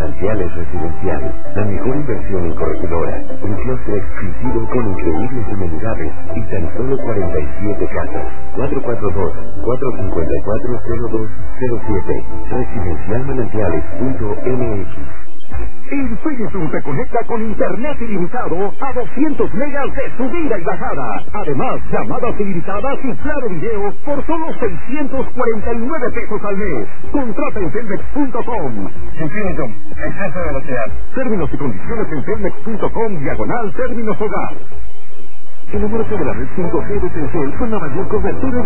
Manantiales Residencial, la mejor inversión en corregidora. Un claustro exclusivo con increíbles amenidades y tan solo 47 casas. 442-454-0207. Residencialmanantiales.mx. Infinitum te conecta con internet ilimitado a 200 megas de subida y bajada. Además, llamadas ilimitadas y claro video por solo 649 pesos al mes. Contrata en telmex.com. Infinitum, exceso de velocidad. Términos y condiciones en telmex.com/términos hogar. Enamórate de la red 5G de Telcel con la mayor cobertura